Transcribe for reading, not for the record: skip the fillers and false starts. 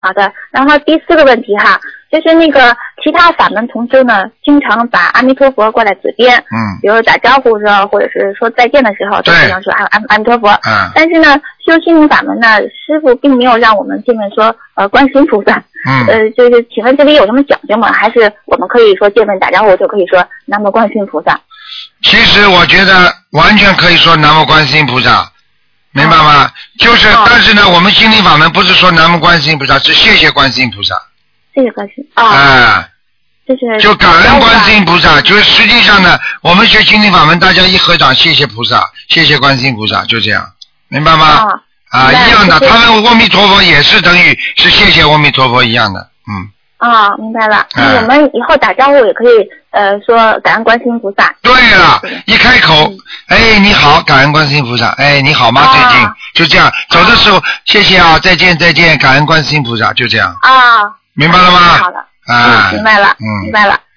好的。然后第4个问题哈，就是那个其他法门同修呢，经常把阿弥陀佛挂在嘴边，比如打招呼的时候，或者是说再见的时候，都经常说阿弥陀佛。但是呢，修心灵法门呢，师父并没有让我们见面说观世音菩萨。就是请问这里有什么讲究吗？还是我们可以说见面打招呼就可以说南无观世音菩萨？ 其实我觉得完全可以说南无观世音菩萨，明白吗？就是，但是呢，我们心灵法门不是说南无观世音菩萨，是谢谢观世音菩萨。 谢谢观世音就感恩观世音菩萨，就是实际上呢，我们学心灵法门，大家一合掌，谢谢菩萨，谢谢观世音菩萨，就这样，明白吗？一样的，他们阿弥陀佛也是等于是谢谢阿弥陀佛一样的， 明白了。我们以后打招呼也可以说感恩观世音菩萨。 对了，一开口，你好，感恩观世音菩萨，你好吗？最近就这样，走的时候谢谢啊，再见再见，感恩观世音菩萨，就这样。明白了吗？ 好了，明白了，明白了。